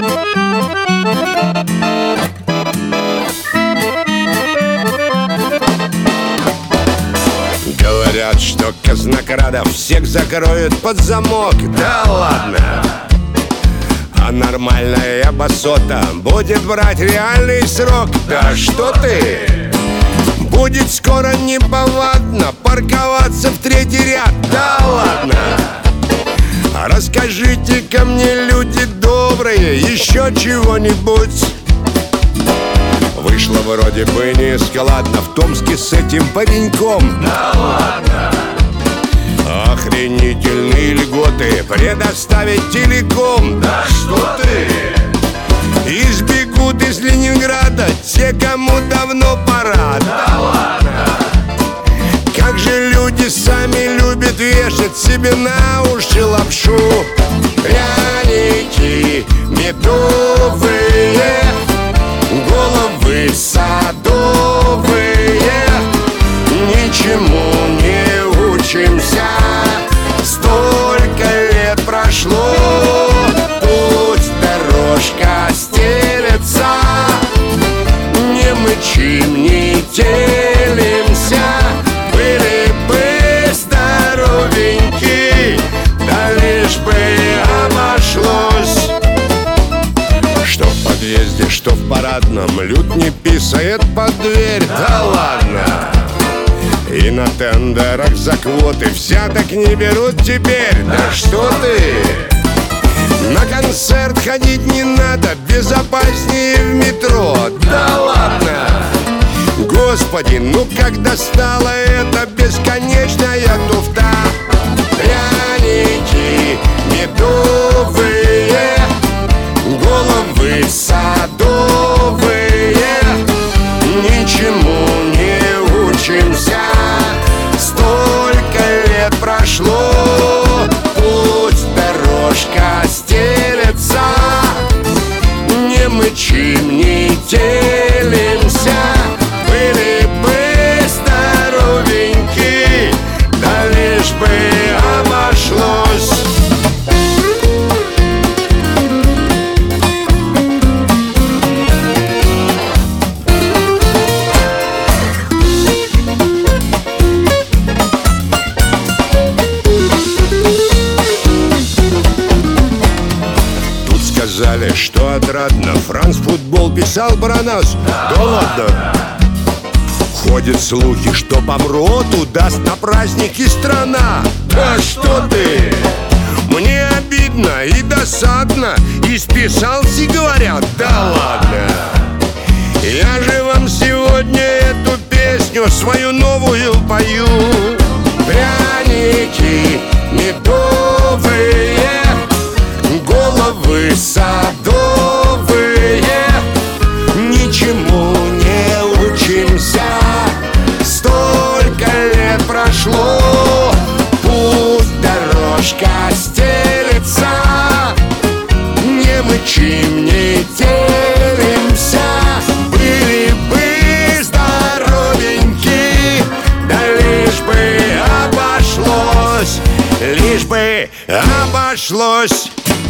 Говорят, что казнокрадов всех закроют под замок. Да ладно! А нормальная басота будет брать реальный срок. Да что ты! Будет скоро неповадно парковаться в третий ряд. Да ладно! Расскажите-ка мне, люди добрые, еще чего-нибудь. Вышло вроде бы нескладно в Томске с этим пареньком. Да ладно! Охренительные льготы предоставить телеком. Да что ты! Избегут из Ленинграда те, кому давно пора. Да ладно! Как же люди сами любят вешать себе на уши лапшу. Пряники медовые, головы садовые, ничему не учимся. Столько лет прошло, путь дорожка стелется, не мычим, не телимся. Были бы здоровеньки, да лишь бы обошлось. Что в подъезде, что в парадном, люд не писает под дверь. Да ладно! И на тендерах за квоты взяток не берут теперь. Да что ты! На концерт ходить не надо, безопаснее в метро. Да ладно! Господи, ну как достала эта бесконечная туфта. Пряники медовые, головы садовые, ничему не учимся. Столько лет прошло, путь дорожка стелется, не мычим, не телимся. Были бы здоровеньки, да лишь бы обошлось. Сказали, что отрадно Франц футбол писал про нас. Да ладно! Ходят слухи, что Помроту даст на праздники страна. Да что ты! Мне обидно и досадно. И списался, говорят. Да ладно! Я же вам сегодня эту песню свою новую пою. Пряники медовые, головы садовые, ничему не учимся. Столько лет прошло, путь дорожка стелется, не мычим, не телимся. Были бы здоровеньки, да лишь бы обошлось, лишь бы обошлось.